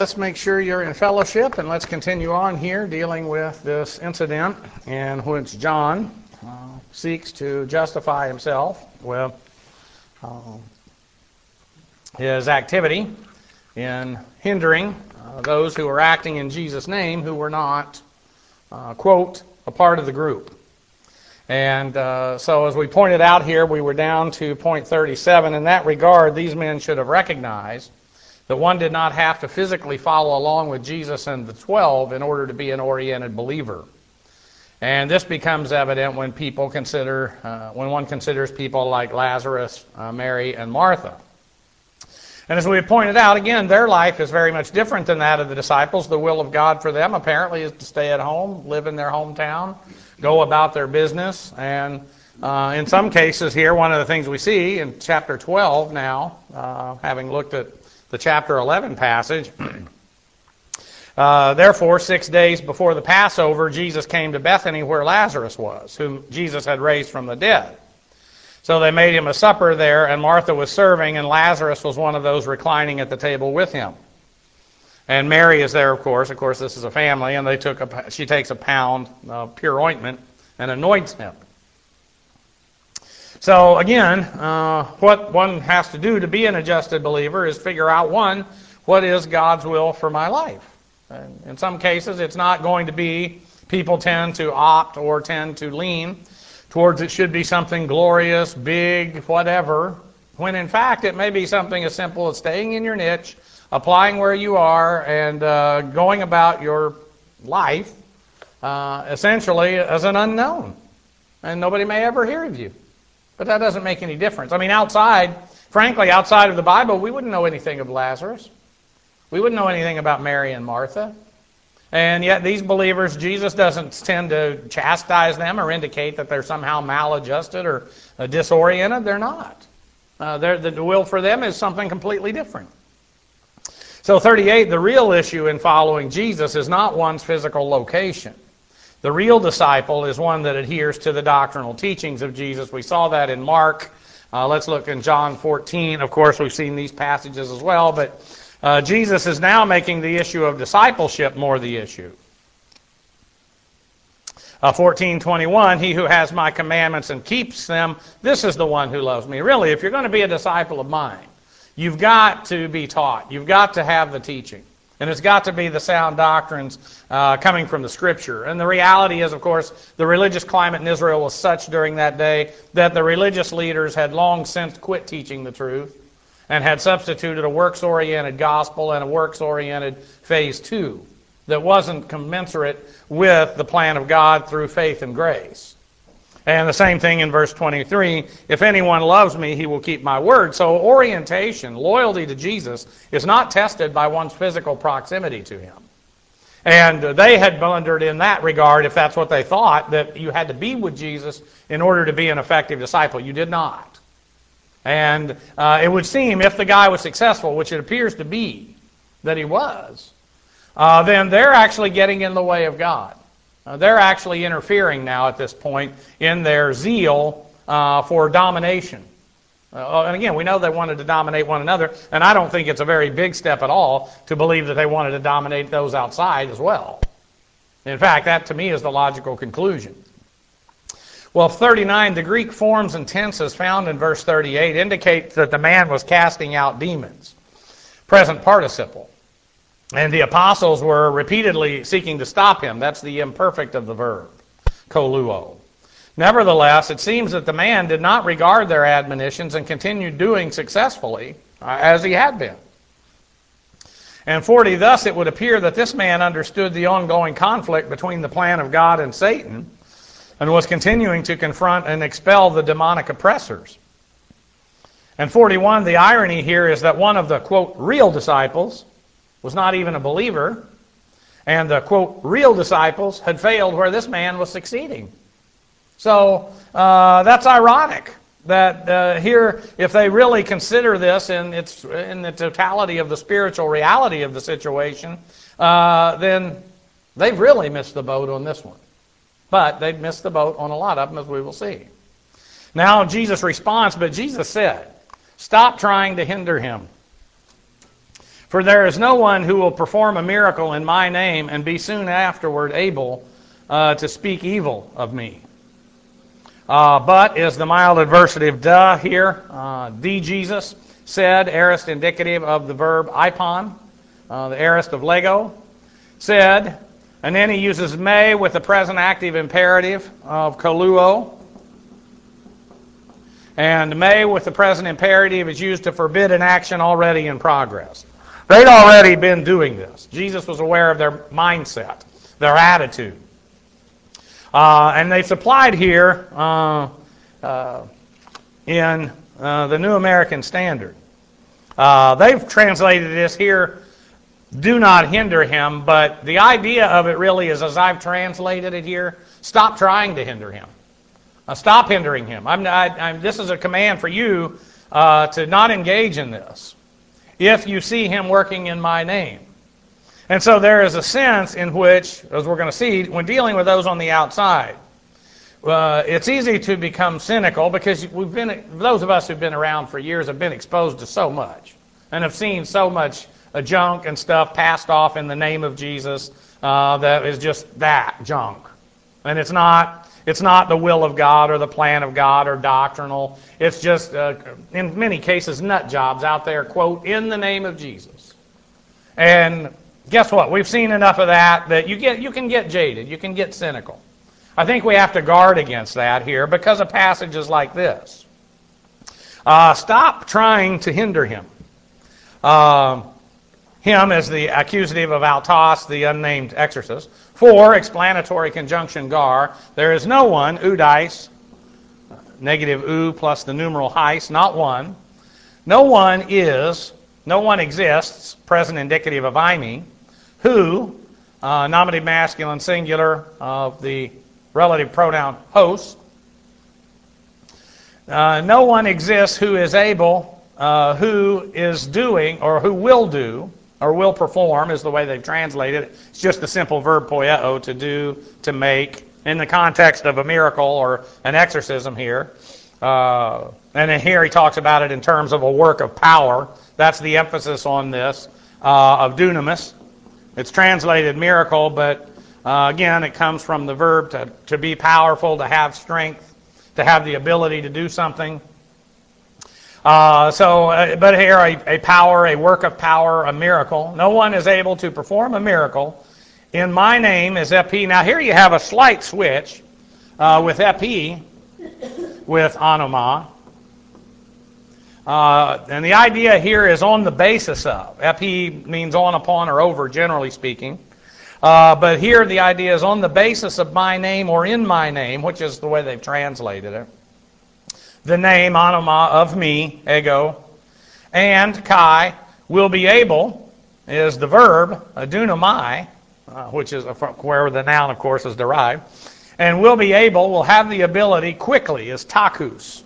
Let's make sure you're in fellowship, and let's continue on here dealing with this incident in which John seeks to justify himself with his activity in hindering those who were acting in Jesus' name who were not, quote, a part of the group. And so as we pointed out here, we were down to point 37. In that regard, these men should have recognized that one did not have to physically follow along with Jesus and the 12 in order to be an oriented believer. And this becomes evident when when one considers people like Lazarus, Mary, and Martha. And as we have pointed out, again, their life is very much different than that of the disciples. The will of God for them apparently is to stay at home, live in their hometown, go about their business. And in some cases here, one of the things we see in chapter 12 now, having looked at the chapter 11 passage, therefore 6 days before the Passover, Jesus came to Bethany where Lazarus was, whom Jesus had raised from the dead. So they made him a supper there, and Martha was serving, and Lazarus was one of those reclining at the table with him. And Mary is there, of course. Of course, this is a family, and she takes a pound of pure ointment and anoints him. So again, what one has to do to be an adjusted believer is figure out, one, what is God's will for my life? And in some cases, it's not going to be, people tend to opt or tend to lean towards it should be something glorious, big, whatever, when in fact it may be something as simple as staying in your niche, applying where you are, and going about your life essentially as an unknown. And nobody may ever hear of you. But that doesn't make any difference. I mean, frankly, outside of the Bible, we wouldn't know anything of Lazarus. We wouldn't know anything about Mary and Martha. And yet these believers, Jesus doesn't tend to chastise them or indicate that they're somehow maladjusted or disoriented. They're not. The will for them is something completely different. So 38, the real issue in following Jesus is not one's physical location. The real disciple is one that adheres to the doctrinal teachings of Jesus. We saw that in Mark. Let's look in John 14. Of course, we've seen these passages as well, but Jesus is now making the issue of discipleship more the issue. 14:21, he who has my commandments and keeps them, this is the one who loves me. Really, if you're going to be a disciple of mine, you've got to be taught. You've got to have the teaching. And it's got to be the sound doctrines coming from the Scripture. And the reality is, of course, the religious climate in Israel was such during that day that the religious leaders had long since quit teaching the truth and had substituted a works-oriented gospel and a works-oriented phase 2 that wasn't commensurate with the plan of God through faith and grace. And the same thing in verse 23, if anyone loves me, he will keep my word. So orientation, loyalty to Jesus, is not tested by one's physical proximity to him. And they had blundered in that regard, if that's what they thought, that you had to be with Jesus in order to be an effective disciple. You did not. And it would seem if the guy was successful, which it appears to be that he was, then they're actually getting in the way of God. They're actually interfering now at this point in their zeal for domination. And again, we know they wanted to dominate one another, and I don't think it's a very big step at all to believe that they wanted to dominate those outside as well. In fact, that to me is the logical conclusion. Well, 39, the Greek forms and tenses found in verse 38 indicate that the man was casting out demons. Present participle. And the apostles were repeatedly seeking to stop him. That's the imperfect of the verb, koluo. Nevertheless, it seems that the man did not regard their admonitions and continued doing successfully as he had been. And 40, thus it would appear that this man understood the ongoing conflict between the plan of God and Satan and was continuing to confront and expel the demonic oppressors. And 41, the irony here is that one of the, quote, real disciples was not even a believer, and the, quote, real disciples had failed where this man was succeeding. So that's ironic that here, if they really consider this in the totality of the spiritual reality of the situation, then they've really missed the boat on this one. But they've missed the boat on a lot of them, as we will see. Now Jesus responds, but Jesus said, stop trying to hinder him. For there is no one who will perform a miracle in my name and be soon afterward able to speak evil of me. But is the mild adversative "the" here. The Jesus said, aorist indicative of the verb ipon, the aorist of lego, said, and then he uses may with the present active imperative of kaluo. And may with the present imperative is used to forbid an action already in progress. They'd already been doing this. Jesus was aware of their mindset, their attitude. And they supplied here in the New American Standard. They've translated this here, do not hinder him, but the idea of it really is, as I've translated it here, stop trying to hinder him. Stop hindering him. This is a command for you to not engage in this if you see him working in my name. And so there is a sense in which, as we're going to see, when dealing with those on the outside, it's easy to become cynical because those of us who've been around for years have been exposed to so much and have seen so much junk and stuff passed off in the name of Jesus that is just that junk. And it's not the will of God or the plan of God or doctrinal. It's just, in many cases, nut jobs out there, quote, in the name of Jesus. And guess what? We've seen enough of that you can get jaded. You can get cynical. I think we have to guard against that here because of passages like this. Stop trying to hinder him. Him is the accusative of autos, the unnamed exorcist. For, explanatory conjunction gar, there is no one, udais, negative u plus the numeral heis, not one. No one exists, present indicative of eimi, who, nominative masculine singular of the relative pronoun hos. No one exists who is able, who is doing, or who will do, or will perform is the way they've translated it. It's just the simple verb poieo, to do, to make, in the context of a miracle or an exorcism here. And then here he talks about it in terms of a work of power. That's the emphasis on this, of dunamis. It's translated miracle, but again, it comes from the verb to be powerful, to have strength, to have the ability to do something. But here, a power, a work of power, a miracle. No one is able to perform a miracle in my name is epi. Now here you have a slight switch with epi, with anoma. And the idea here is on the basis of. Epi means on, upon, or over, generally speaking. But here the idea is on the basis of my name or in my name, which is the way they've translated it. The name, anoma, of me, ego, and kai, will be able, is the verb, dunamai, which is where the noun, of course, is derived, and will be able, will have the ability, quickly, is tachus.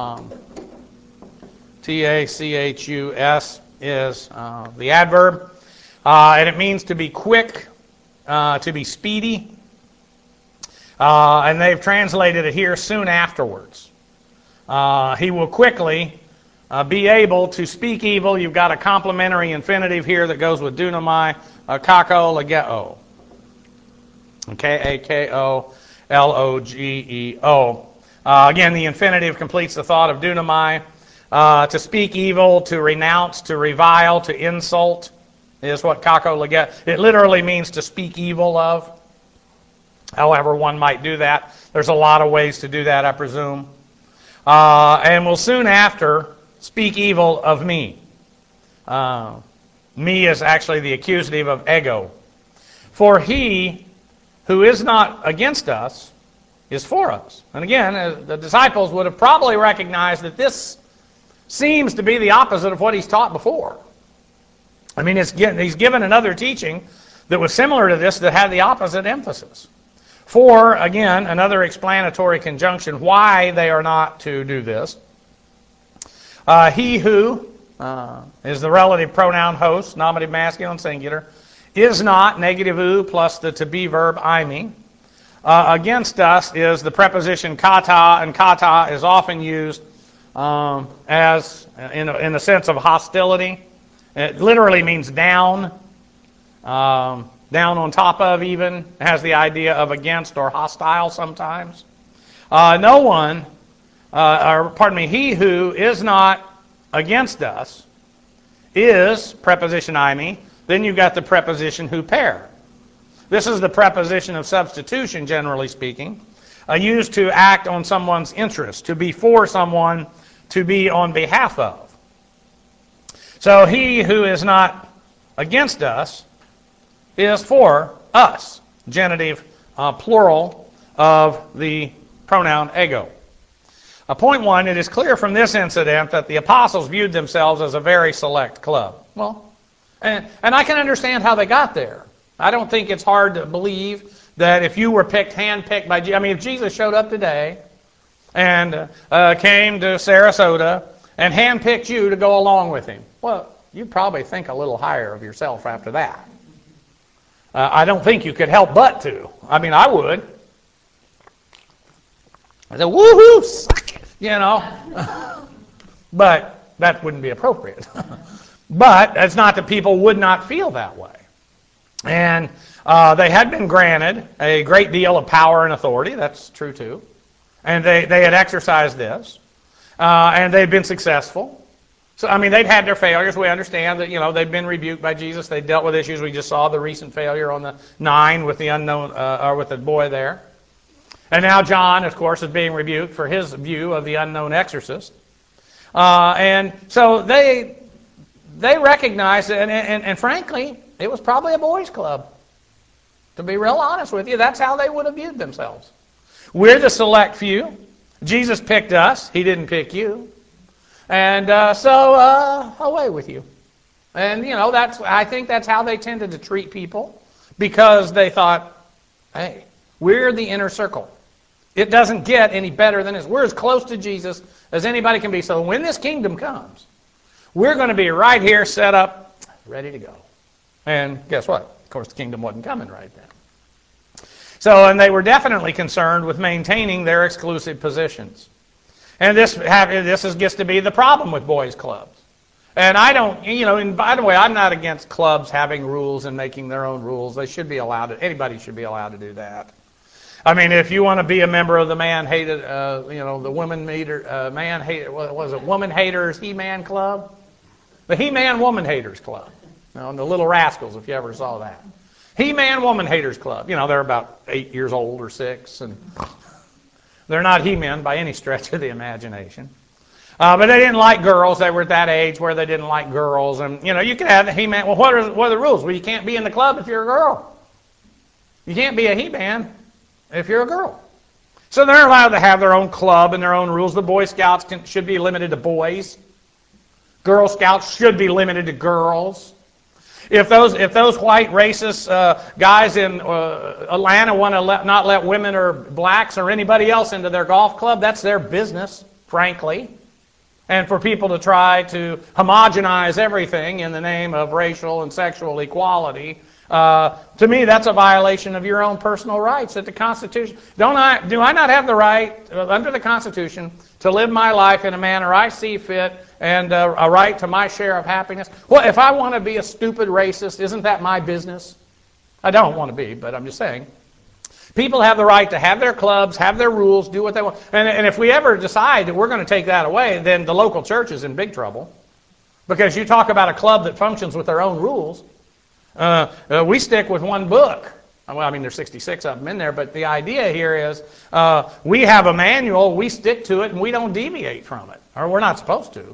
T-A-C-H-U-S is the adverb, and it means to be quick, to be speedy, and they've translated it here, soon afterwards. He will quickly be able to speak evil. You've got a complementary infinitive here that goes with dunamai, kako legeo. K-A-K-O-L-O-G-E-O. Again, the infinitive completes the thought of dunamai. To speak evil, to renounce, to revile, to insult is what kako legeo. It literally means to speak evil of. However one might do that. There's a lot of ways to do that, I presume. And will soon after speak evil of me. Me is actually the accusative of ego. For he who is not against us is for us. And again, the disciples would have probably recognized that this seems to be the opposite of what he's taught before. I mean, he's given another teaching that was similar to this that had the opposite emphasis. For, again, another explanatory conjunction, why they are not to do this. He who is the relative pronoun host, nominative masculine singular, is not, negative u plus the to be verb eimi. Against us is the preposition kata, and kata is often used as in the sense of hostility. It literally means down, down on top of even. It has the idea of against or hostile sometimes. No one, he who is not against us is preposition eimi. Then you've got the preposition huper. This is the preposition of substitution, generally speaking, used to act on someone's interest, to be for someone, to be on behalf of. So he who is not against us is for us, genitive plural of the pronoun ego. Point one, it is clear from this incident that the apostles viewed themselves as a very select club. Well, and I can understand how they got there. I don't think it's hard to believe that if you were handpicked by Jesus, if Jesus showed up today and came to Sarasota and handpicked you to go along with him, well, you'd probably think a little higher of yourself after that. I don't think you could help but to. I would. I said, woohoo, suck it, But that wouldn't be appropriate. But it's not that people would not feel that way. And they had been granted a great deal of power and authority. That's true too. And they had exercised this. And they'd been successful. So, they'd had their failures. We understand that, they've been rebuked by Jesus. They dealt with issues. We just saw the recent failure on the 9 with the unknown, or with the boy there. And now John, of course, is being rebuked for his view of the unknown exorcist. And so they recognized, and frankly, it was probably a boys' club. To be real honest with you, that's how they would have viewed themselves. We're the select few. Jesus picked us. He didn't pick you. And so away with you. And, I think that's how they tended to treat people, because they thought, hey, we're the inner circle. It doesn't get any better than this. We're as close to Jesus as anybody can be. So when this kingdom comes, we're going to be right here set up, ready to go. And guess what? Of course, the kingdom wasn't coming right then. So, and they were definitely concerned with maintaining their exclusive positions. And this gets to be the problem with boys' clubs. And I don't, and by the way, I'm not against clubs having rules and making their own rules. They should be allowed to, anybody should be allowed to do that. If you want to be a member of the the woman Woman Haters He-Man Club? The He-Man Woman Haters Club. The Little Rascals, if you ever saw that. He-Man Woman Haters Club. They're about 8 years old or 6, and they're not He-Men by any stretch of the imagination. But they didn't like girls. They were at that age where they didn't like girls. And, you could have the He-Man. Well, what are the rules? Well, you can't be in the club if you're a girl. You can't be a He-Man if you're a girl. So they're allowed to have their own club and their own rules. The Boy Scouts should be limited to boys. Girl Scouts should be limited to girls. If those white racist guys in Atlanta want to not let women or blacks or anybody else into their golf club, that's their business, frankly. And for people to try to homogenize everything in the name of racial and sexual equality, to me, that's a violation of your own personal rights that the Constitution. Do I not have the right, under the Constitution, to live my life in a manner I see fit and a right to my share of happiness? Well, if I want to be a stupid racist, isn't that my business? I don't want to be, but I'm just saying. People have the right to have their clubs, have their rules, do what they want. And if we ever decide that we're going to take that away, then the local church is in big trouble. Because you talk about a club that functions with their own rules. We stick with one book. Well, there's 66 of them in there, but the idea here is we have a manual, we stick to it, and we don't deviate from it. Or we're not supposed to.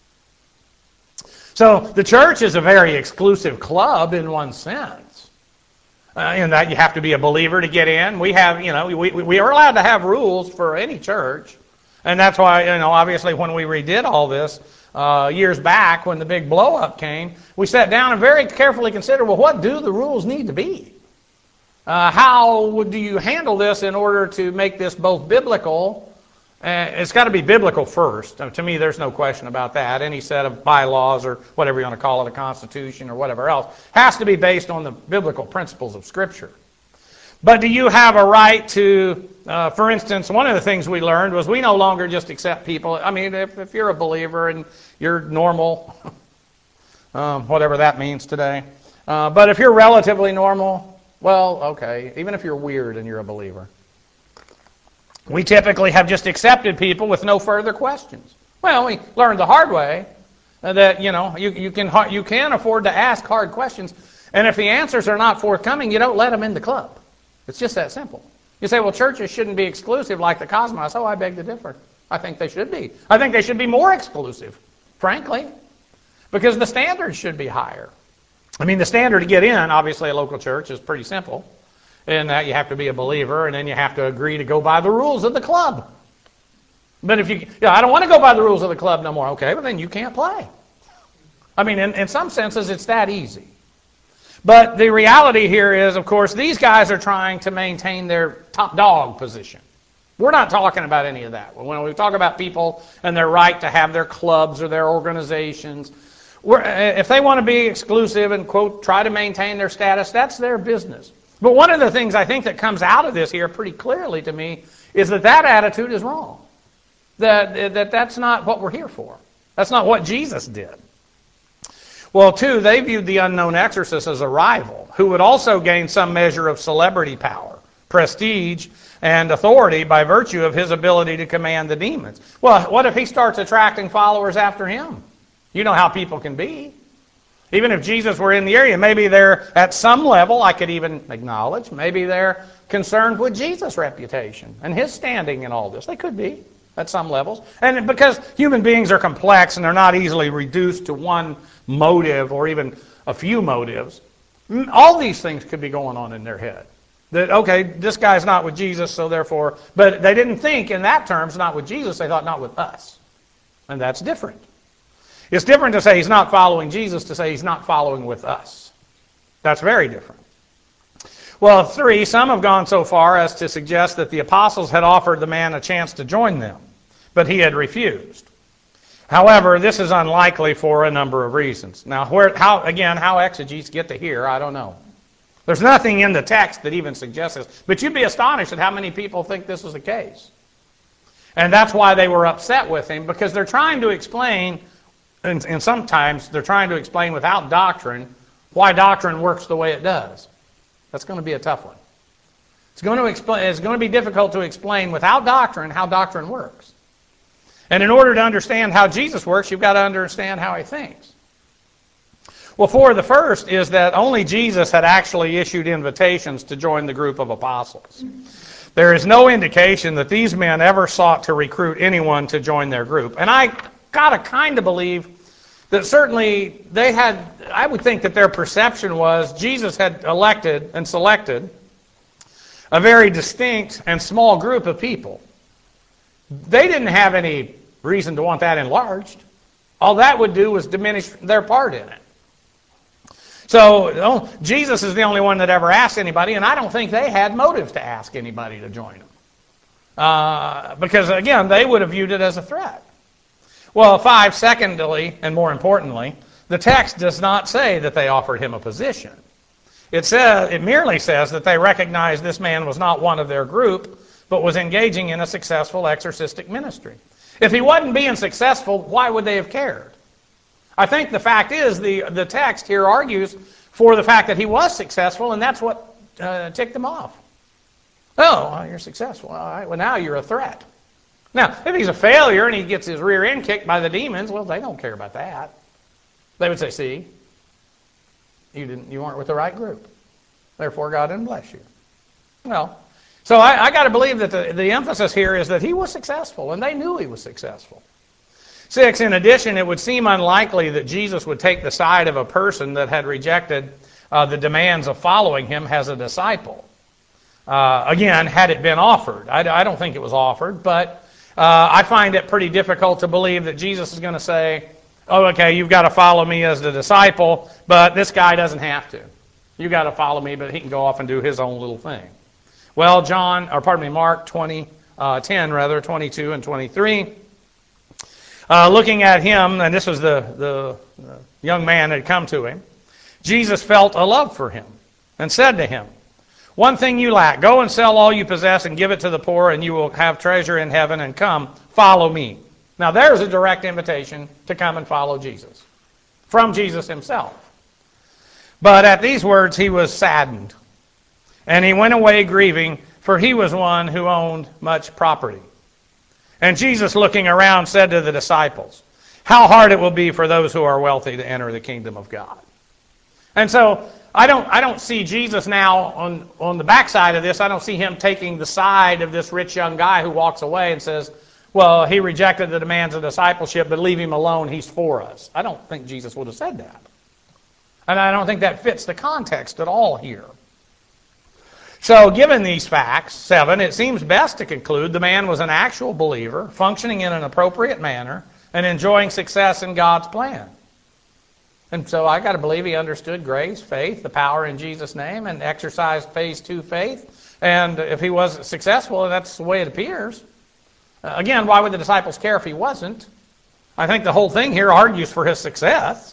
So the church is a very exclusive club in one sense. In that you have to be a believer to get in. We have, we are allowed to have rules for any church. And that's why, obviously when we redid all this years back, when the big blow-up came, we sat down and very carefully considered, well, what do the rules need to be? How do you handle this in order to make this both biblical? It's got to be biblical first. To me, there's no question about that. Any set of bylaws or whatever you want to call it, a constitution or whatever else, has to be based on the biblical principles of Scripture. But do you have a right to, for instance, one of the things we learned was we no longer just accept people. If you're a believer and you're normal, whatever that means today. But if you're relatively normal, well, okay, even if you're weird and you're a believer. We typically have just accepted people with no further questions. Well, we learned the hard way that, you can afford to ask hard questions, and if the answers are not forthcoming, you don't let them in the club. It's just that simple. You say, well, churches shouldn't be exclusive like the Cosmos. Oh, I beg to differ. I think they should be. I think they should be more exclusive, frankly, because the standards should be higher. I mean, the standard to get in, obviously, a local church is pretty simple. In that you have to be a believer, and then you have to agree to go by the rules of the club. But if I don't want to go by the rules of the club no more. Okay, well then you can't play. I mean, in some senses, it's that easy. But the reality here is, of course, these guys are trying to maintain their top dog position. We're not talking about any of that. When we talk about people and their right to have their clubs or their organizations, if they want to be exclusive and, quote, try to maintain their status, that's their business. But one of the things I think that comes out of this here pretty clearly to me is that attitude is wrong. That's not what we're here for. That's not what Jesus did. Well, two, they viewed the unknown exorcist as a rival who would also gain some measure of celebrity power, prestige, and authority by virtue of his ability to command the demons. Well, what if he starts attracting followers after him? You know how people can be. Even if Jesus were in the area, maybe they're at some level, I could even acknowledge, maybe they're concerned with Jesus' reputation and his standing in all this. They could be at some levels. And because human beings are complex and they're not easily reduced to one motive or even a few motives, all these things could be going on in their head. That, okay, this guy's not with Jesus, so therefore, but they didn't think in that terms, not with Jesus, they thought not with us. And that's different. It's different to say he's not following Jesus to say he's not following with us. That's very different. Well, three, some have gone so far as to suggest that the apostles had offered the man a chance to join them, but he had refused. However, this is unlikely for a number of reasons. Now, how exegetes get to here, I don't know. There's nothing in the text that even suggests this, but you'd be astonished at how many people think this is the case. And that's why they were upset with him, because they're trying to explain, and sometimes they're trying to explain without doctrine why doctrine works the way it does. That's going to be a tough one. It's going to be difficult to explain without doctrine how doctrine works. And in order to understand how Jesus works, you've got to understand how he thinks. Well, the first is that only Jesus had actually issued invitations to join the group of apostles. There is no indication that these men ever sought to recruit anyone to join their group. And I got to kind of believe that certainly I would think that their perception was Jesus had elected and selected a very distinct and small group of people. They didn't have any reason to want that enlarged. All that would do was diminish their part in it. So Jesus is the only one that ever asked anybody, and I don't think they had motive to ask anybody to join them. Because, again, they would have viewed it as a threat. Well, 5, secondly, and more importantly, the text does not say that they offered him a position. It merely says that they recognized this man was not one of their group, but was engaging in a successful exorcistic ministry. If he wasn't being successful, why would they have cared? I think the fact is the text here argues for the fact that he was successful, and that's what ticked them off. Oh, well, you're successful. All right, well, now you're a threat. Now, if he's a failure and he gets his rear end kicked by the demons, well, they don't care about that. They would say, see, you weren't with the right group. Therefore, God didn't bless you. Well, so I got to believe that the emphasis here is that he was successful, and they knew he was successful. 6, in addition, it would seem unlikely that Jesus would take the side of a person that had rejected the demands of following him as a disciple. Again, had it been offered. I don't think it was offered, but I find it pretty difficult to believe that Jesus is going to say, oh, okay, you've got to follow me as the disciple, but this guy doesn't have to. You've got to follow me, but he can go off and do his own little thing. Well, Mark 10, 22 and 23. Looking at him, and this was the young man that had come to him, Jesus felt a love for him and said to him, one thing you lack, go and sell all you possess and give it to the poor, and you will have treasure in heaven, and come, follow me. Now there's a direct invitation to come and follow Jesus. from Jesus himself. But at these words he was saddened, and he went away grieving, for he was one who owned much property. And Jesus, looking around, said to the disciples, how hard it will be for those who are wealthy to enter the kingdom of God. And so I don't see Jesus now on the backside of this. I don't see him taking the side of this rich young guy who walks away and says, well, he rejected the demands of discipleship, but leave him alone, he's for us. I don't think Jesus would have said that. And I don't think that fits the context at all here. So given these facts, 7, it seems best to conclude the man was an actual believer, functioning in an appropriate manner, and enjoying success in God's plan. And so I got to believe he understood grace, faith, the power in Jesus' name, and exercised phase 2 faith. And if he was successful, that's the way it appears. Again, why would the disciples care if he wasn't? I think the whole thing here argues for his success.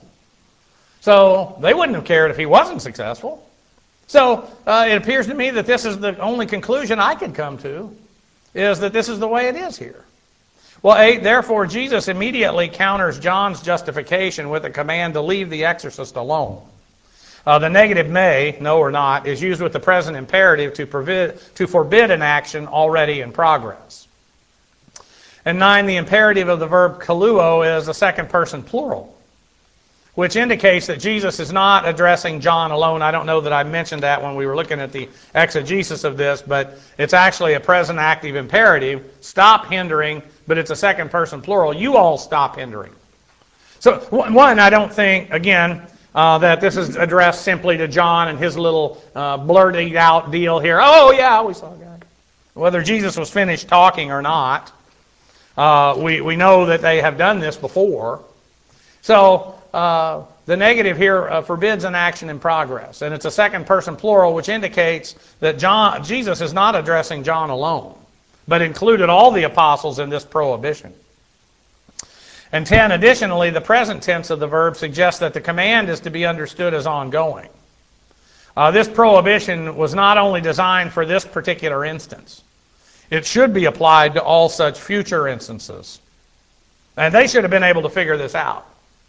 So they wouldn't have cared if he wasn't successful. So it appears to me that this is the only conclusion I could come to, is that this is the way it is here. Well, 8, therefore Jesus immediately counters John's justification with a command to leave the exorcist alone. The negative may, no or not, is used with the present imperative to forbid an action already in progress. And 9, the imperative of the verb kaluo is a second person plural, which indicates that Jesus is not addressing John alone. I don't know that I mentioned that when we were looking at the exegesis of this, but it's actually a present active imperative. Stop hindering, but it's a second person plural. You all stop hindering. So, one, I don't think, again, that this is addressed simply to John and his little blurted out deal here. Oh, yeah, we saw God. Whether Jesus was finished talking or not, we know that they have done this before. So, the negative here forbids an action in progress, and it's a second person plural, which indicates that Jesus is not addressing John alone, but included all the apostles in this prohibition. And 10, additionally, the present tense of the verb suggests that the command is to be understood as ongoing. This prohibition was not only designed for this particular instance. It should be applied to all such future instances. And they should have been able to figure this out.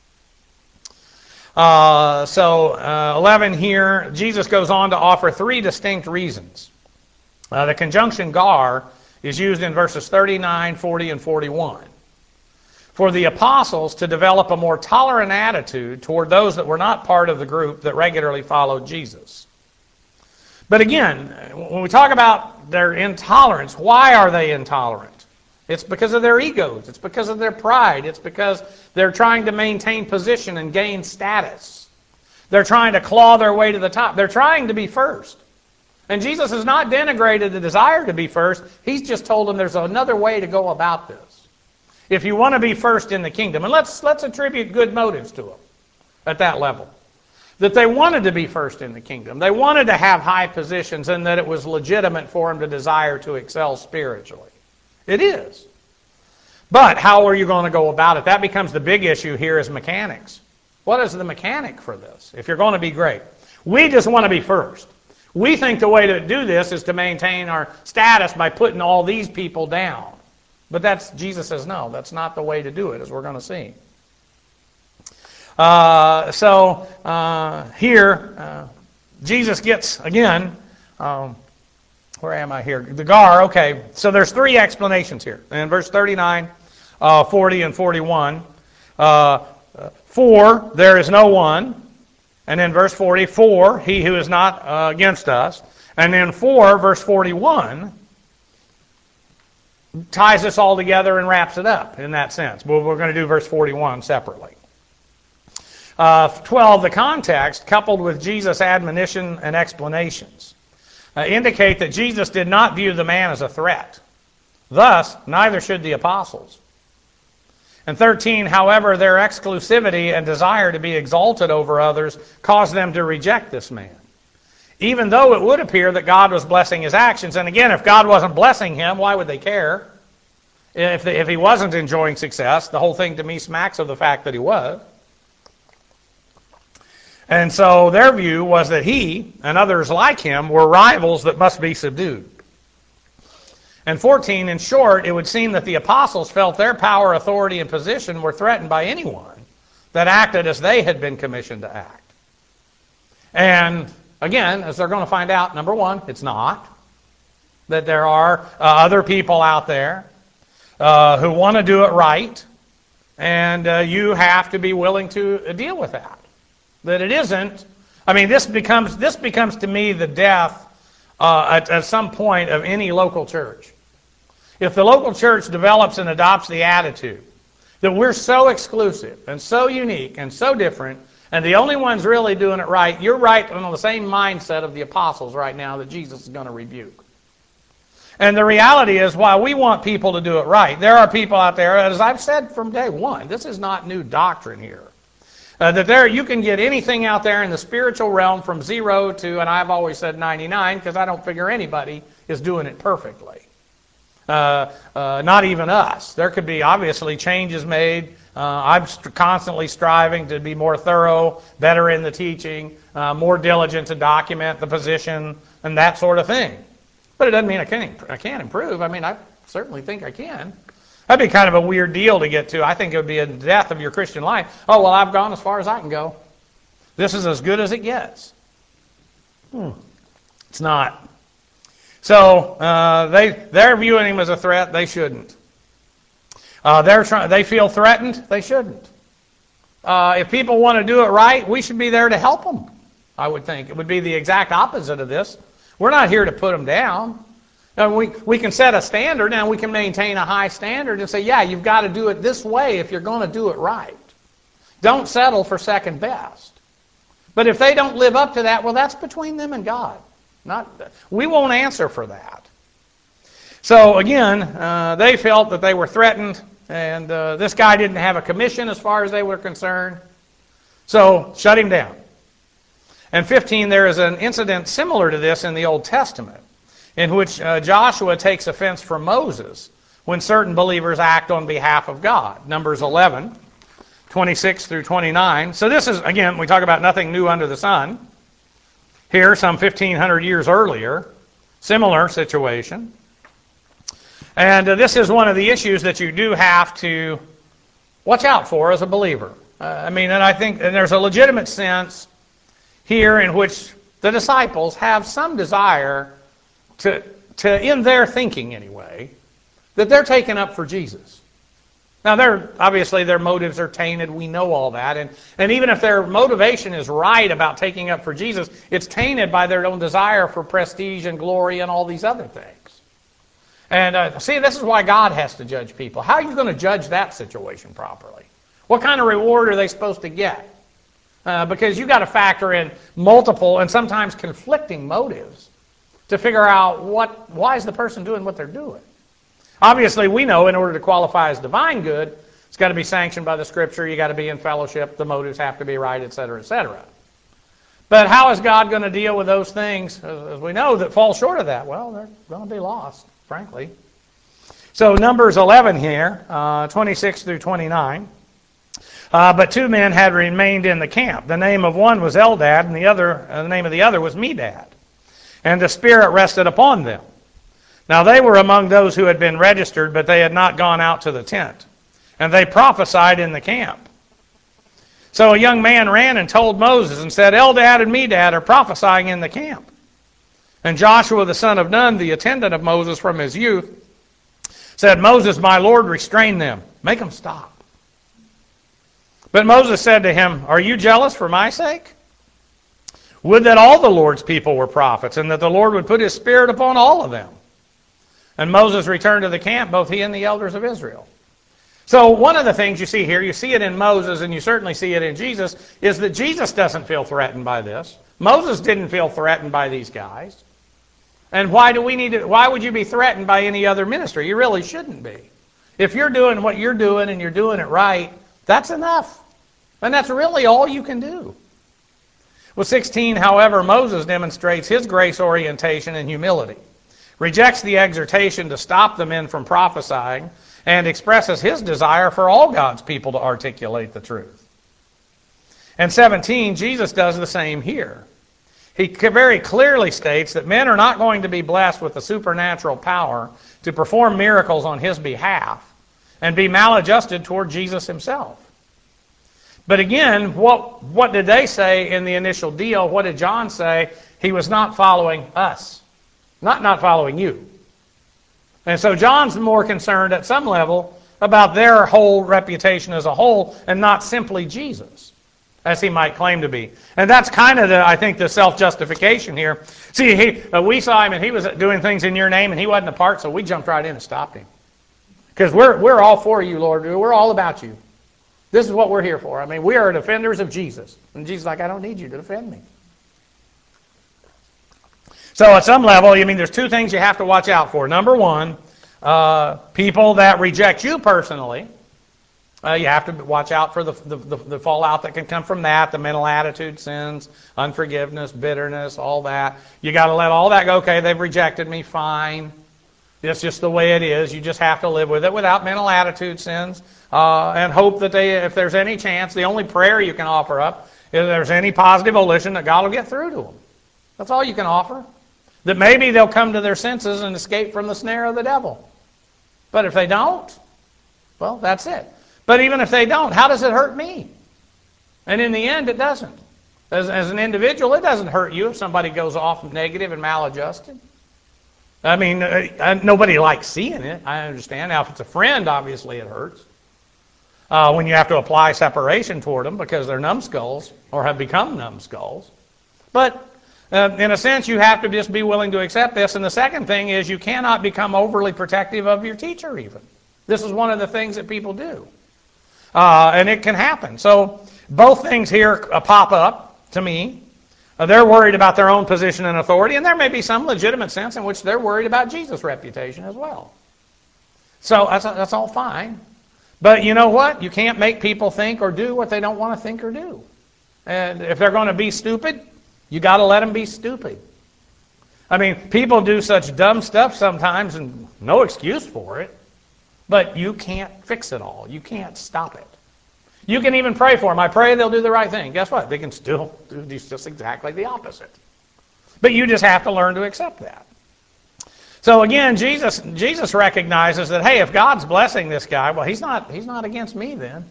11 here, Jesus goes on to offer 3 distinct reasons. The conjunction gar is used in verses 39, 40, and 41. For the apostles to develop a more tolerant attitude toward those that were not part of the group that regularly followed Jesus. But again, when we talk about their intolerance, why are they intolerant? It's because of their egos. It's because of their pride. It's because they're trying to maintain position and gain status. They're trying to claw their way to the top. They're trying to be first. And Jesus has not denigrated the desire to be first. He's just told them there's another way to go about this. If you want to be first in the kingdom, and let's attribute good motives to them at that level. That they wanted to be first in the kingdom. They wanted to have high positions, and that it was legitimate for them to desire to excel spiritually. It is. But how are you going to go about it? That becomes the big issue here is mechanics. What is the mechanic for this if you're going to be great? We just want to be first. We think the way to do this is to maintain our status by putting all these people down. But Jesus says, no, that's not the way to do it, as we're going to see. Here, Jesus gets, again, where am I here? The gar, okay. So there's 3 explanations here. In verse 39, 40, and 41. 4, there is no one. And then verse 40, 4, he who is not against us. And then 4, verse 41, ties this all together and wraps it up in that sense. But we're going to do verse 41 separately. 12, the context, coupled with Jesus' admonition and explanations, indicate that Jesus did not view the man as a threat. Thus, neither should the apostles. And 13, however, their exclusivity and desire to be exalted over others caused them to reject this man. Even though it would appear that God was blessing his actions. And again, if God wasn't blessing him, why would they care? If he wasn't enjoying success, the whole thing to me smacks of the fact that he was. And so their view was that he and others like him were rivals that must be subdued. And 14, in short, it would seem that the apostles felt their power, authority, and position were threatened by anyone that acted as they had been commissioned to act. And again, as they're going to find out, number one, it's not. That there are other people out there who want to do it right, and you have to be willing to deal with that. That it isn't. I mean, this becomes to me the death at some point of any local church. If the local church develops and adopts the attitude that we're so exclusive and so unique and so different, and the only ones really doing it right, you're right on the same mindset of the apostles right now that Jesus is going to rebuke. And the reality is, while we want people to do it right, there are people out there, as I've said from day one, this is not new doctrine here, that there you can get anything out there in the spiritual realm from 0 to, and I've always said 99, because I don't figure anybody is doing it perfectly. Not even us. There could be obviously changes made. I'm constantly striving to be more thorough, better in the teaching, more diligent to document the position, and that sort of thing. But it doesn't mean I can't improve. I mean, I certainly think I can. That'd be kind of a weird deal to get to. I think it would be a death of your Christian life. Oh, well, I've gone as far as I can go. This is as good as it gets. It's not. So they're viewing him as a threat. They shouldn't. They feel threatened. They shouldn't. If people want to do it right, we should be there to help them. I would think it would be the exact opposite of this. We're not here to put them down. We can set a standard and we can maintain a high standard and say, yeah, you've got to do it this way if you're going to do it right. Don't settle for second best. But if they don't live up to that, well, that's between them and God. We won't answer for that. So again, they felt that they were threatened, and this guy didn't have a commission as far as they were concerned. So shut him down. And 15, there is an incident similar to this in the Old Testament, in which Joshua takes offense from Moses when certain believers act on behalf of God. Numbers 11, 26 through 29. So this is, again, we talk about nothing new under the sun. Here, some 1,500 years earlier, similar situation. And this is one of the issues that you do have to watch out for as a believer. And I think there's a legitimate sense here in which the disciples have some desire to in their thinking anyway, that they're taken up for Jesus. Now, obviously their motives are tainted. We know all that. And even if their motivation is right about taking up for Jesus, it's tainted by their own desire for prestige and glory and all these other things. And see, this is why God has to judge people. How are you going to judge that situation properly? What kind of reward are they supposed to get? Because you've got to factor in multiple and sometimes conflicting motives to figure out why is the person doing what they're doing. Obviously, we know in order to qualify as divine good, it's got to be sanctioned by the Scripture, you got to be in fellowship, the motives have to be right, etc., etc. But how is God going to deal with those things, as we know, that fall short of that? Well, they're going to be lost, frankly. So Numbers 11 here, 26 through 29. But two men had remained in the camp. The name of one was Eldad, and the name of the other was Medad. And the Spirit rested upon them. Now they were among those who had been registered, but they had not gone out to the tent. And they prophesied in the camp. So a young man ran and told Moses and said, Eldad and Medad are prophesying in the camp. And Joshua the son of Nun, the attendant of Moses from his youth, said, Moses, my Lord, restrain them. Make them stop. But Moses said to him, are you jealous for my sake? Would that all the Lord's people were prophets, and that the Lord would put his Spirit upon all of them. And Moses returned to the camp, both he and the elders of Israel. So one of the things you see here, you see it in Moses, and you certainly see it in Jesus, is that Jesus doesn't feel threatened by this. Moses didn't feel threatened by these guys. And why would you be threatened by any other ministry? You really shouldn't be. If you're doing what you're doing and you're doing it right, that's enough. And that's really all you can do. With 16, however, Moses demonstrates his grace orientation and humility, rejects the exhortation to stop the men from prophesying, and expresses his desire for all God's people to articulate the truth. And 17, Jesus does the same here. He very clearly states that men are not going to be blessed with the supernatural power to perform miracles on his behalf and be maladjusted toward Jesus himself. But again, what did they say in the initial deal? What did John say? He was not following us, not following you. And so John's more concerned at some level about their whole reputation as a whole and not simply Jesus, as he might claim to be. And that's kind of, I think, the self-justification here. See, we saw him and he was doing things in your name and he wasn't a part, so we jumped right in and stopped him. Because we're all for you, Lord. We're all about you. This is what we're here for. I mean, we are defenders of Jesus. And Jesus is like, I don't need you to defend me. So at some level, I mean, there's two things you have to watch out for. Number one, people that reject you personally. You have to watch out for the fallout that can come from that, the mental attitude, sins, unforgiveness, bitterness, all that. You got to let all that go. Okay, they've rejected me, fine. It's just the way it is. You just have to live with it without mental attitude sins, and hope that if there's any chance, the only prayer you can offer up is if there's any positive volition that God will get through to them. That's all you can offer. That maybe they'll come to their senses and escape from the snare of the devil. But if they don't, well, that's it. But even if they don't, how does it hurt me? And in the end, it doesn't. As an individual, it doesn't hurt you if somebody goes off negative and maladjusted. I mean, nobody likes seeing it, I understand. Now, if it's a friend, obviously it hurts. When you have to apply separation toward them because they're numbskulls or have become numbskulls. But in a sense, you have to just be willing to accept this. And the second thing is you cannot become overly protective of your teacher even. This is one of the things that people do. And it can happen. So both things here pop up to me. They're worried about their own position and authority, and there may be some legitimate sense in which they're worried about Jesus' reputation as well. So that's all fine. But you know what? You can't make people think or do what they don't want to think or do. And if they're going to be stupid, you got to let them be stupid. I mean, people do such dumb stuff sometimes and no excuse for it. But you can't fix it all. You can't stop it. You can even pray for them. I pray they'll do the right thing. Guess what? They can still do just exactly the opposite. But you just have to learn to accept that. So again, Jesus recognizes that, hey, if God's blessing this guy, well, he's not against me then.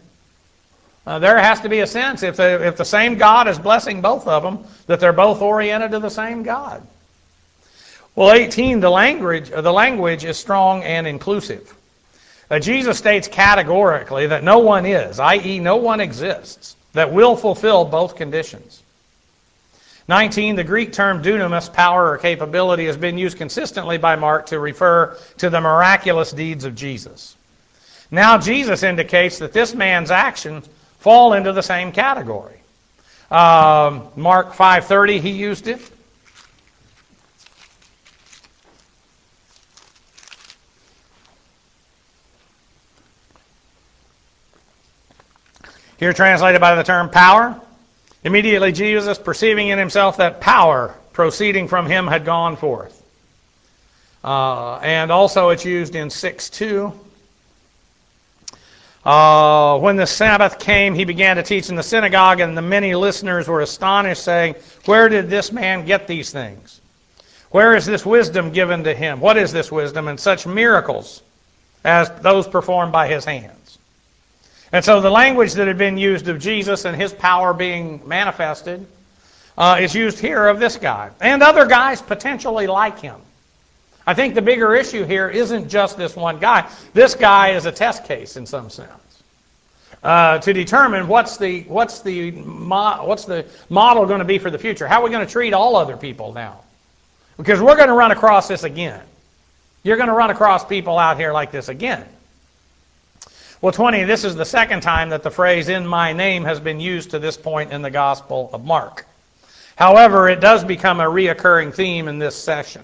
There has to be a sense, if the same God is blessing both of them, that they're both oriented to the same God. Well, 18, the language is strong and inclusive. Jesus states categorically that no one is, i.e. no one exists, that will fulfill both conditions. 19, the Greek term dunamis, power or capability, has been used consistently by Mark to refer to the miraculous deeds of Jesus. Now Jesus indicates that this man's actions fall into the same category. Mark 5:30, he used it. Here translated by the term power. Immediately Jesus, perceiving in himself that power proceeding from him had gone forth. And also it's used in 6:2. When the Sabbath came, he began to teach in the synagogue, and the many listeners were astonished, saying, where did this man get these things? Where is this wisdom given to him? What is this wisdom and such miracles as those performed by his hands? And so the language that had been used of Jesus and his power being manifested is used here of this guy. And other guys potentially like him. I think the bigger issue here isn't just this one guy. This guy is a test case in some sense. To determine what's the model going to be for the future. How are we going to treat all other people now? Because we're going to run across this again. You're going to run across people out here like this again. Well, 20, this is the second time that the phrase, in my name, has been used to this point in the Gospel of Mark. However, it does become a reoccurring theme in this session.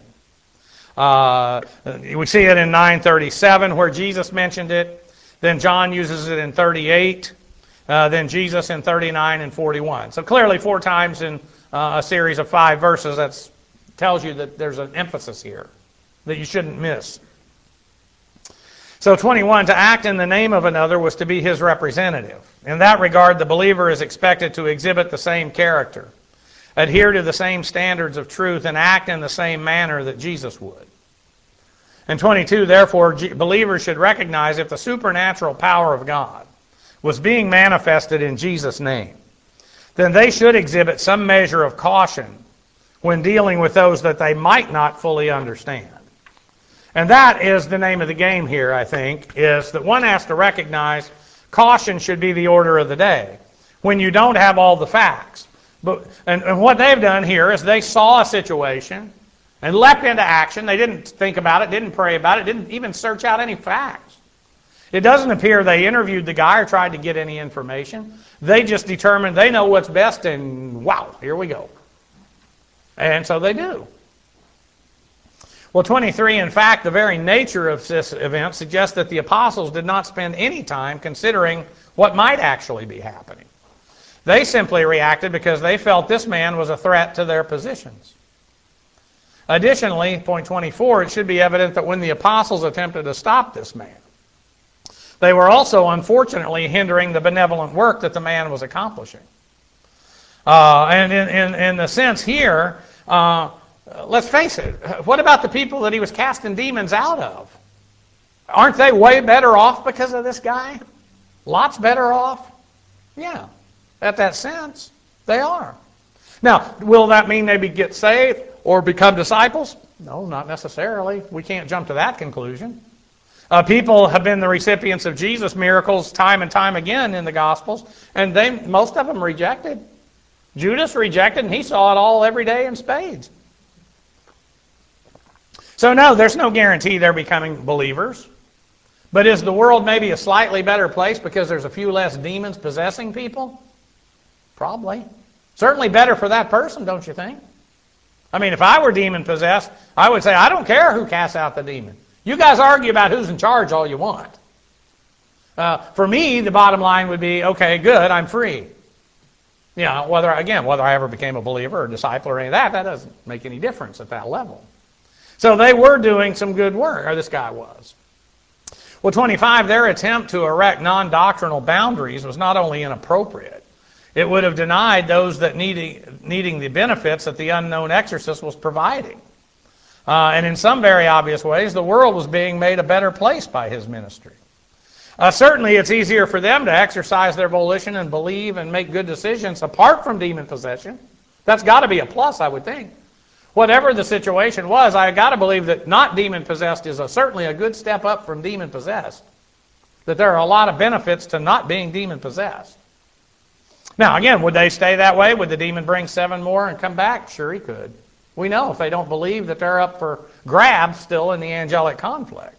We see it in 9:37 where Jesus mentioned it. Then John uses it in 38. Then Jesus in 39 and 41. So clearly 4 times in a series of 5 verses. That tells you that there's an emphasis here that you shouldn't miss. So 21, to act in the name of another was to be his representative. In that regard, the believer is expected to exhibit the same character, adhere to the same standards of truth, and act in the same manner that Jesus would. And 22, therefore, believers should recognize if the supernatural power of God was being manifested in Jesus' name, then they should exhibit some measure of caution when dealing with those that they might not fully understand. And that is the name of the game here, I think, is that one has to recognize caution should be the order of the day when you don't have all the facts. And what they've done here is they saw a situation and leapt into action. They didn't think about it, didn't pray about it, didn't even search out any facts. It doesn't appear they interviewed the guy or tried to get any information. They just determined they know what's best, and wow, here we go. And so they do. Well, 23, in fact, the very nature of this event suggests that the apostles did not spend any time considering what might actually be happening. They simply reacted because they felt this man was a threat to their positions. Additionally, point 24, it should be evident that when the apostles attempted to stop this man, they were also, unfortunately, hindering the benevolent work that the man was accomplishing. And in the sense here, let's face it, what about the people that he was casting demons out of? Aren't they way better off because of this guy? Lots better off? Yeah, at that sense, they are. Now, will that mean they get saved or become disciples? No, not necessarily. We can't jump to that conclusion. People have been the recipients of Jesus' miracles time and time again in the Gospels, and most of them rejected. Judas rejected, and he saw it all every day in spades. So no, there's no guarantee they're becoming believers. But is the world maybe a slightly better place because there's a few less demons possessing people? Probably. Certainly better for that person, don't you think? I mean, if I were demon-possessed, I would say, I don't care who casts out the demon. You guys argue about who's in charge all you want. For me, the bottom line would be, okay, good, I'm free. You know, whether I ever became a believer or a disciple or any of that doesn't make any difference at that level. So they were doing some good work, or this guy was. Well, 25, their attempt to erect non-doctrinal boundaries was not only inappropriate, it would have denied those that needing the benefits that the unknown exorcist was providing. And in some very obvious ways, the world was being made a better place by his ministry. Certainly, it's easier for them to exercise their volition and believe and make good decisions apart from demon possession. That's got to be a plus, I would think. Whatever the situation was, I got to believe that not demon-possessed is certainly a good step up from demon-possessed. That there are a lot of benefits to not being demon-possessed. Now, again, would they stay that way? Would the demon bring 7 more and come back? Sure, he could. We know if they don't believe that they're up for grabs still in the angelic conflict.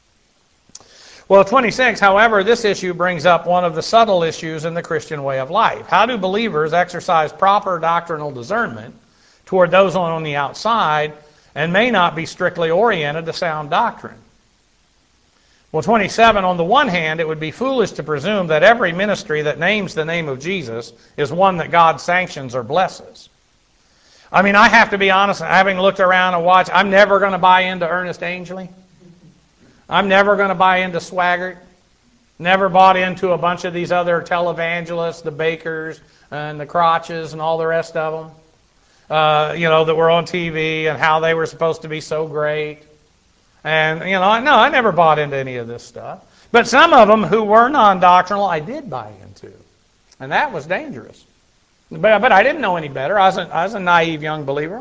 Well, 26, however, this issue brings up one of the subtle issues in the Christian way of life. How do believers exercise proper doctrinal discernment toward those on the outside and may not be strictly oriented to sound doctrine? Well, 27, on the one hand, it would be foolish to presume that every ministry that names the name of Jesus is one that God sanctions or blesses. I mean, I have to be honest, having looked around and watched, I'm never going to buy into Ernest Angley. I'm never going to buy into Swaggart. Never bought into a bunch of these other televangelists, the Bakers and the Crotches and all the rest of them. That were on TV and how they were supposed to be so great. And, I never bought into any of this stuff. But some of them who were non-doctrinal, I did buy into. And that was dangerous. But I didn't know any better. I was a naive young believer.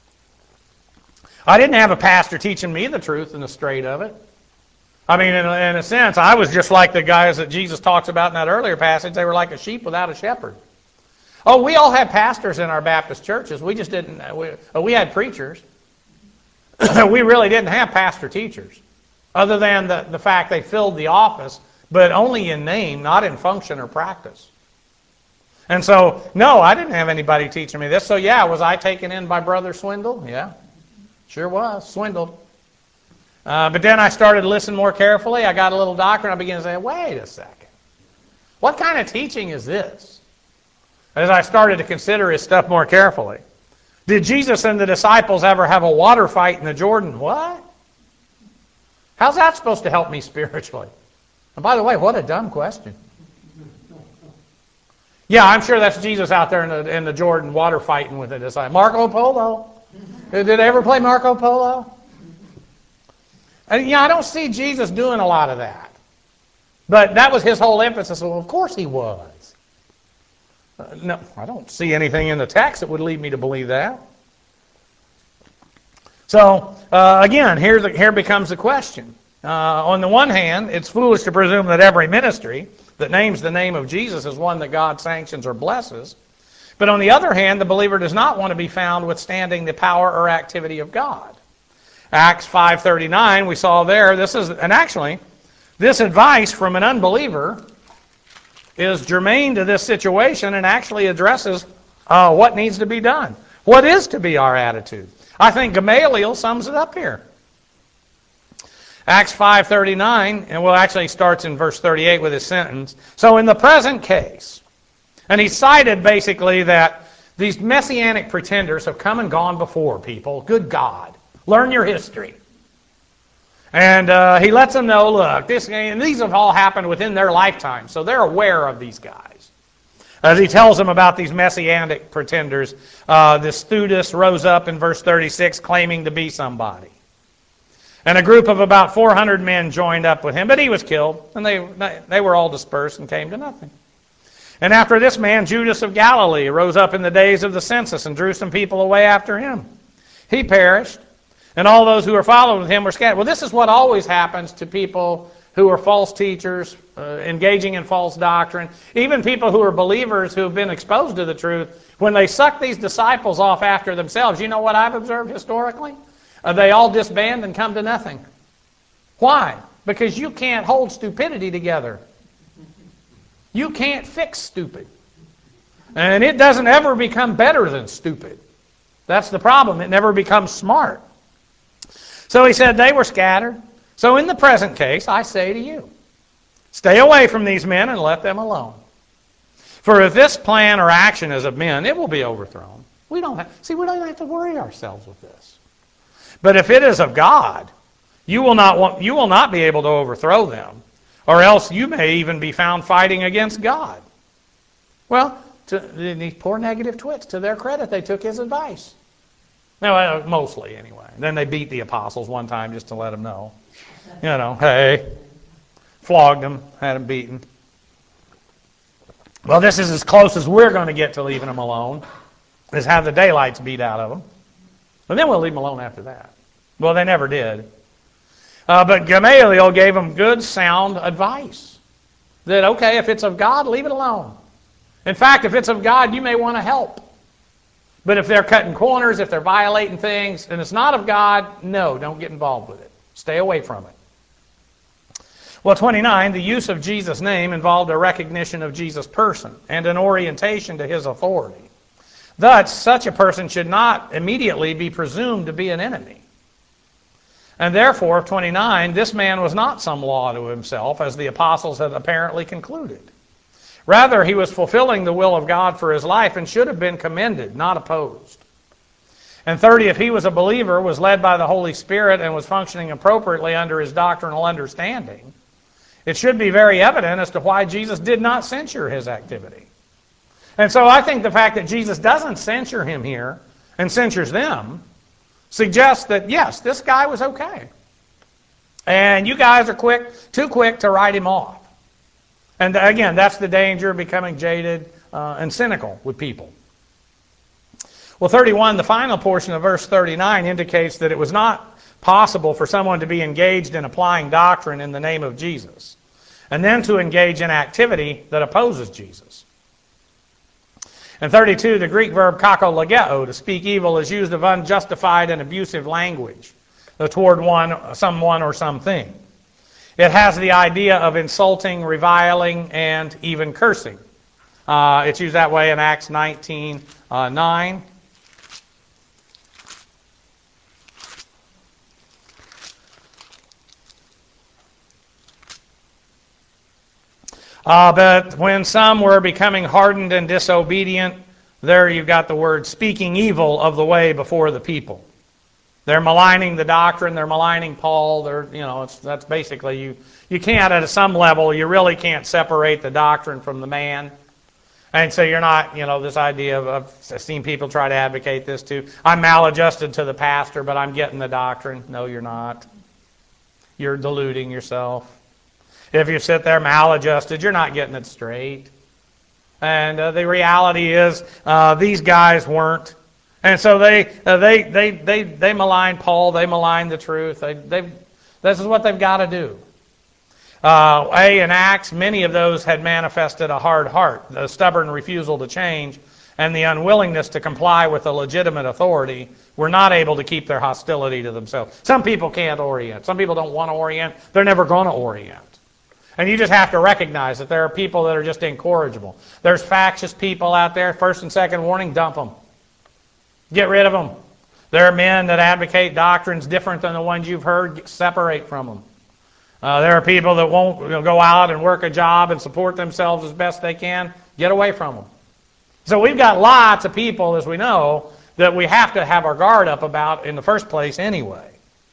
I didn't have a pastor teaching me the truth and the straight of it. I mean, in a sense, I was just like the guys that Jesus talks about in that earlier passage. They were like a sheep without a shepherd. Oh, we all had pastors in our Baptist churches. We just didn't. We had preachers. We really didn't have pastor teachers, other than the fact they filled the office, but only in name, not in function or practice. And so, no, I didn't have anybody teaching me this. So, yeah, was I taken in by Brother Swindle? Yeah, sure was. Swindled. But then I started to listen more carefully. I got a little doctrine. I began to say, wait a second. What kind of teaching is this? As I started to consider his stuff more carefully. Did Jesus and the disciples ever have a water fight in the Jordan? What? How's that supposed to help me spiritually? And by the way, what a dumb question. Yeah, I'm sure that's Jesus out there in the Jordan water fighting with the disciples. Marco Polo. Did they ever play Marco Polo? And I don't see Jesus doing a lot of that. But that was his whole emphasis. Well, of course he was. No, I don't see anything in the text that would lead me to believe that. So, again, here becomes the question. On the one hand, it's foolish to presume that every ministry that names the name of Jesus is one that God sanctions or blesses. But on the other hand, the believer does not want to be found withstanding the power or activity of God. Acts 5:39, we saw there, actually, this advice from an unbeliever is germane to this situation and actually addresses what needs to be done. What is to be our attitude? I think Gamaliel sums it up here. Acts 5:39, and actually starts in verse 38 with his sentence. So in the present case, and he cited basically that these messianic pretenders have come and gone before people. Good God. Learn your history. And he lets them know, look, these have all happened within their lifetime, so they're aware of these guys. As he tells them about these messianic pretenders, this Theudas rose up in verse 36 claiming to be somebody. And a group of about 400 men joined up with him, but he was killed, and they were all dispersed and came to nothing. And after this man, Judas of Galilee rose up in the days of the census and drew some people away after him. He perished, and all those who were followed with him were scattered. Well, this is what always happens to people who are false teachers, engaging in false doctrine, even people who are believers who have been exposed to the truth. When they suck these disciples off after themselves, you know what I've observed historically? They all disband and come to nothing. Why? Because you can't hold stupidity together. You can't fix stupid. And it doesn't ever become better than stupid. That's the problem. It never becomes smart. So he said they were scattered. So in the present case, I say to you, stay away from these men and let them alone. For if this plan or action is of men, it will be overthrown. We don't have to worry ourselves with this. But if it is of God, you will not be able to overthrow them, or else you may even be found fighting against God. Well, these poor negative twits, to their credit, they took his advice. Now, mostly anyway. Then they beat the apostles one time just to let them know. Hey, flogged them, had them beaten. Well, this is as close as we're going to get to leaving them alone, is have the daylights beat out of them. But then we'll leave them alone after that. Well, they never did. But Gamaliel gave them good, sound advice. That, okay, if it's of God, leave it alone. In fact, if it's of God, you may want to help. But if they're cutting corners, if they're violating things, and it's not of God, no, don't get involved with it. Stay away from it. Well, 29, the use of Jesus' name involved a recognition of Jesus' person and an orientation to his authority. Thus, such a person should not immediately be presumed to be an enemy. And therefore, 29, this man was not some law to himself, as the apostles had apparently concluded. Rather, he was fulfilling the will of God for his life and should have been commended, not opposed. And 30, if he was a believer, was led by the Holy Spirit, and was functioning appropriately under his doctrinal understanding, it should be very evident as to why Jesus did not censure his activity. And so I think the fact that Jesus doesn't censure him here and censures them suggests that, yes, this guy was okay. And you guys are too quick to write him off. And again, that's the danger of becoming jaded and cynical with people. Well, 31, the final portion of verse 39 indicates that it was not possible for someone to be engaged in applying doctrine in the name of Jesus, and then to engage in activity that opposes Jesus. And 32, the Greek verb kakologeo, to speak evil, is used of unjustified and abusive language toward someone or something. It has the idea of insulting, reviling, and even cursing. It's used that way in Acts 19:9. But when some were becoming hardened and disobedient, there you've got the word speaking evil of the way before the people. They're maligning the doctrine. They're maligning Paul. That's basically you can't, at some level, you really can't separate the doctrine from the man. And so you're not, this idea of I've seen people try to advocate this too. I'm maladjusted to the pastor, but I'm getting the doctrine. No, you're not. You're deluding yourself. If you sit there maladjusted, you're not getting it straight. And the reality is, these guys weren't. And so they malign Paul. They malign the truth. This is what they've got to do. In Acts, many of those had manifested a hard heart, the stubborn refusal to change, and the unwillingness to comply with a legitimate authority were not able to keep their hostility to themselves. Some people can't orient. Some people don't want to orient. They're never going to orient. And you just have to recognize that there are people that are just incorrigible. There's factious people out there. First and second warning, dump them. Get rid of them. There are men that advocate doctrines different than the ones you've heard. Separate from them. There are people that won't go out and work a job and support themselves as best they can. Get away from them. So we've got lots of people, as we know, that we have to have our guard up about in the first place anyway.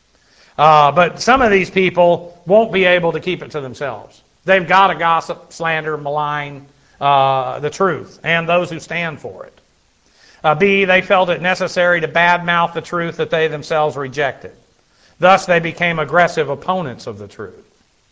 But some of these people won't be able to keep it to themselves. They've got to gossip, slander, malign the truth and those who stand for it. B, they felt it necessary to badmouth the truth that they themselves rejected. Thus, they became aggressive opponents of the truth.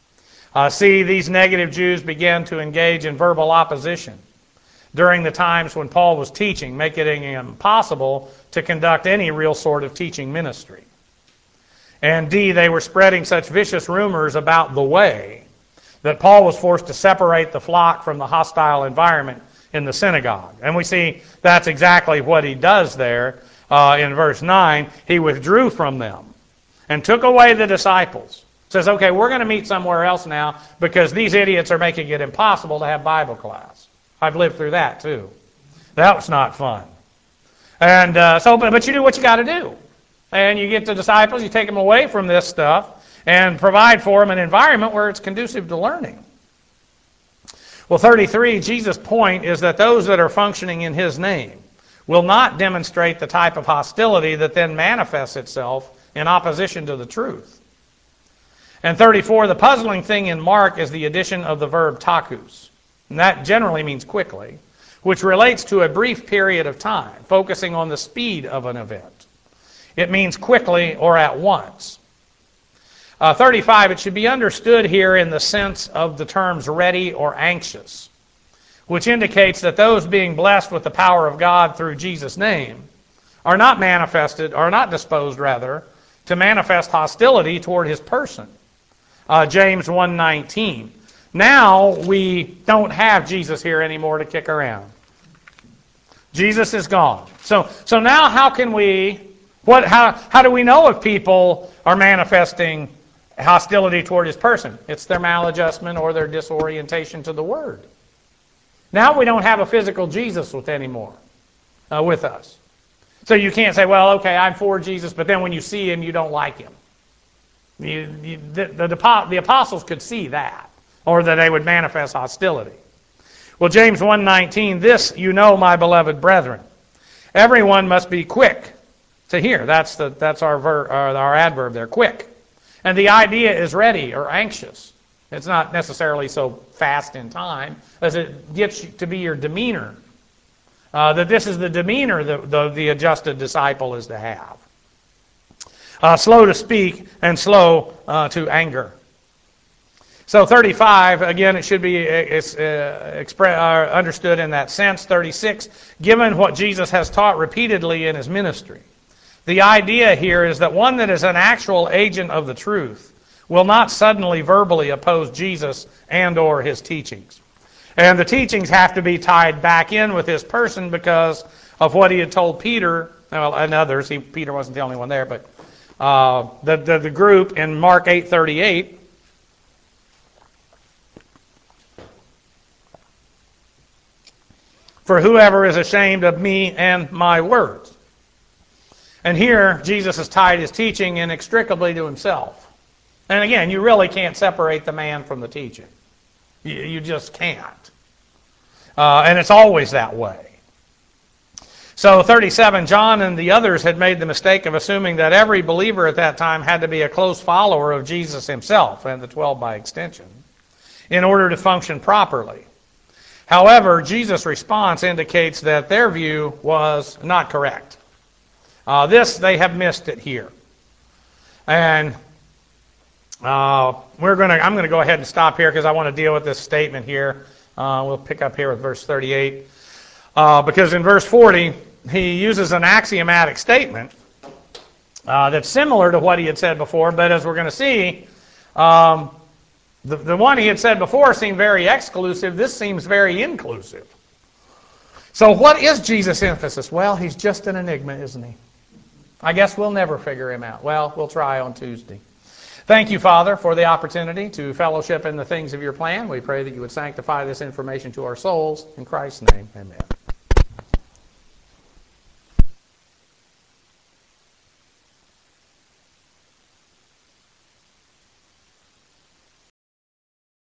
C, these negative Jews began to engage in verbal opposition during the times when Paul was teaching, making it impossible to conduct any real sort of teaching ministry. And D, they were spreading such vicious rumors about the way that Paul was forced to separate the flock from the hostile environment in the synagogue. And we see that's exactly what he does there in verse 9. He withdrew from them and took away the disciples. Says, okay, we're going to meet somewhere else now because these idiots are making it impossible to have Bible class. I've lived through that too. That was not fun. And but you do what you got to do. And you get the disciples, you take them away from this stuff, and provide for them an environment where it's conducive to learning. Well, 33, Jesus' point is that those that are functioning in his name will not demonstrate the type of hostility that then manifests itself in opposition to the truth. And 34, the puzzling thing in Mark is the addition of the verb tachus. And that generally means quickly, which relates to a brief period of time, focusing on the speed of an event. It means quickly or at once. 35, it should be understood here in the sense of the terms ready or anxious, which indicates that those being blessed with the power of God through Jesus' name are not disposed to manifest hostility toward his person. James 1:19. Now we don't have Jesus here anymore to kick around. Jesus is gone. So now how can we, how do we know if people are manifesting hostility toward his person? It's their maladjustment or their disorientation to the Word. Now we don't have a physical Jesus with us. So you can't say, well, okay, I'm for Jesus, but then when you see him, you don't like him. The apostles could see that, or that they would manifest hostility. Well, James 1:19, this you know, my beloved brethren. Everyone must be quick to hear. That's our adverb there, quick. And the idea is ready or anxious. It's not necessarily so fast in time as it gets to be your demeanor. That this is the demeanor that the adjusted disciple is to have. Slow to speak and slow to anger. So 35, again, it should be understood in that sense. 36, given what Jesus has taught repeatedly in his ministry. The idea here is that one that is an actual agent of the truth will not suddenly verbally oppose Jesus and or his teachings. And the teachings have to be tied back in with his person because of what he had told Peter, and others. Peter wasn't the only one there, but the group in Mark 8:38. For whoever is ashamed of me and my words. And here, Jesus has tied his teaching inextricably to himself. And again, you really can't separate the man from the teaching. You just can't. And it's always that way. So 37, John and the others had made the mistake of assuming that every believer at that time had to be a close follower of Jesus himself, and the 12 by extension, in order to function properly. However, Jesus' response indicates that their view was not correct. They have missed it here. And I'm going to go ahead and stop here because I want to deal with this statement here. We'll pick up here with verse 38. Because in verse 40, he uses an axiomatic statement that's similar to what he had said before, but as we're going to see, the one he had said before seemed very exclusive. This seems very inclusive. So what is Jesus' emphasis? Well, he's just an enigma, isn't he? I guess we'll never figure him out. Well, we'll try on Tuesday. Thank you, Father, for the opportunity to fellowship in the things of your plan. We pray that you would sanctify this information to our souls. In Christ's name, amen.